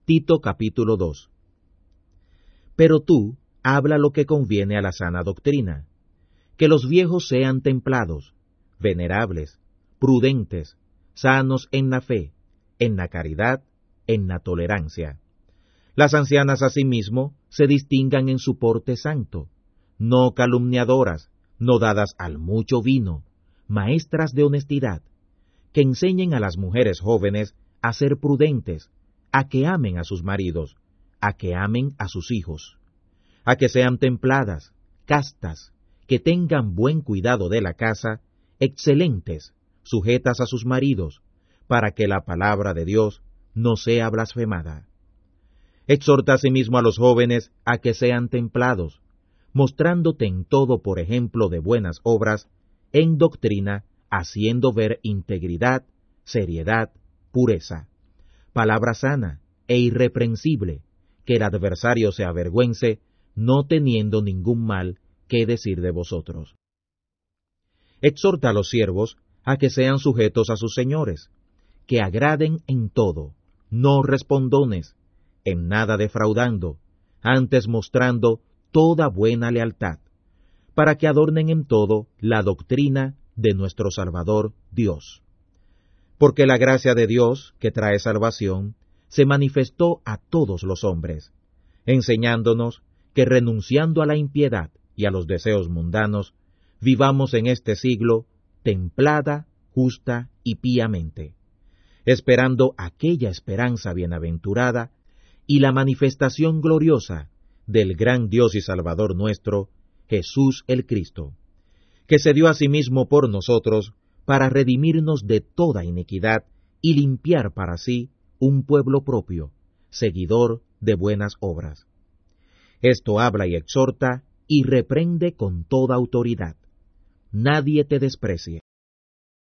Tito capítulo 2. Pero tú, habla lo que conviene a la sana doctrina, que los viejos sean templados, venerables, prudentes, sanos en la fe, en la caridad, en la tolerancia. Las ancianas asimismo se distingan en su porte santo, no calumniadoras, no dadas al mucho vino, maestras de honestidad, que enseñen a las mujeres jóvenes a ser prudentes, a que amen a sus maridos, a que amen a sus hijos, a que sean templadas, castas, que tengan buen cuidado de la casa, excelentes, sujetas a sus maridos, para que la palabra de Dios no sea blasfemada. Exhorta asimismo a los jóvenes a que sean templados, mostrándote en todo por ejemplo de buenas obras, en doctrina, haciendo ver integridad, seriedad, pureza, palabra sana e irreprensible, que el adversario se avergüence, no teniendo ningún mal que decir de vosotros. Exhorta a los siervos a que sean sujetos a sus señores, que agraden en todo, no respondones, en nada defraudando, antes mostrando toda buena lealtad, para que adornen en todo la doctrina de nuestro Salvador Dios. Porque la gracia de Dios, que trae salvación, se manifestó a todos los hombres, enseñándonos que renunciando a la impiedad y a los deseos mundanos, vivamos en este siglo templada, justa y píamente, esperando aquella esperanza bienaventurada y la manifestación gloriosa del gran Dios y Salvador nuestro, Jesús el Cristo, que se dio a sí mismo por nosotros para redimirnos de toda iniquidad y limpiar para sí un pueblo propio, seguidor de buenas obras. Esto habla y exhorta y reprende con toda autoridad. Nadie te desprecie.